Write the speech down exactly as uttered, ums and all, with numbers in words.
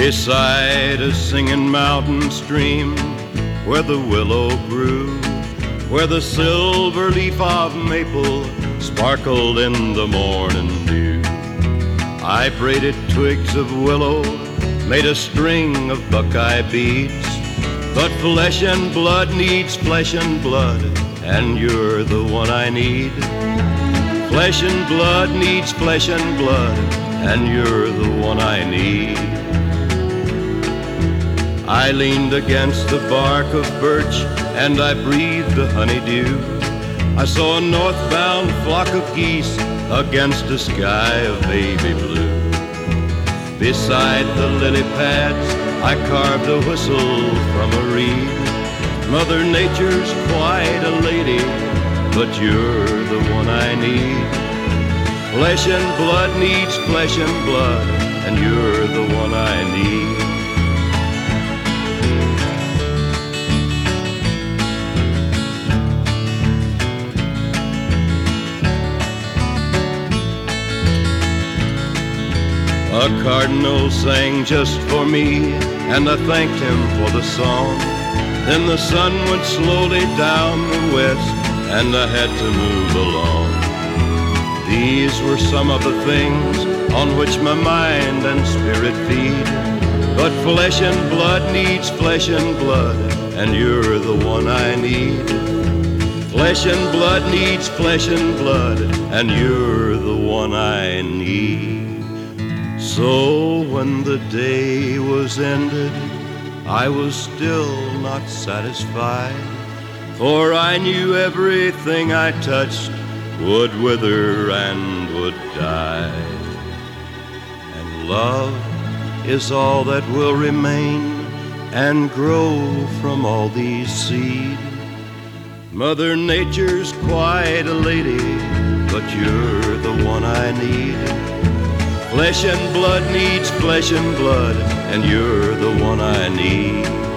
Beside a singing mountain stream where the willow grew, where the silver leaf of maple sparkled in the morning dew. I braided twigs of willow, made a string of buckeye beads. But flesh and blood needs flesh and blood, and you're the one I need. Flesh and blood needs flesh and blood, and you're the one I need. I leaned against the bark of birch and I breathed the honeydew. I saw a northbound flock of geese against a sky of baby blue. Beside the lily pads I carved a whistle from a reed. Mother Nature's quite a lady, but you're the one I need. Flesh and blood needs flesh and blood, and you're the one I need. A cardinal sang just for me, and I thanked him for the song. Then the sun went slowly down the west, and I had to move along. These were some of the things on which my mind and spirit feed. But flesh and blood needs flesh and blood, and you're the one I need. Flesh and blood needs flesh and blood, and you're the one I need. So when the day was ended, I was still not satisfied, for I knew everything I touched would wither and would die. And love is all that will remain and grow from all these seed. Mother Nature's quite a lady, but you're the one I need. Flesh and blood needs flesh and blood, and you're the one I need.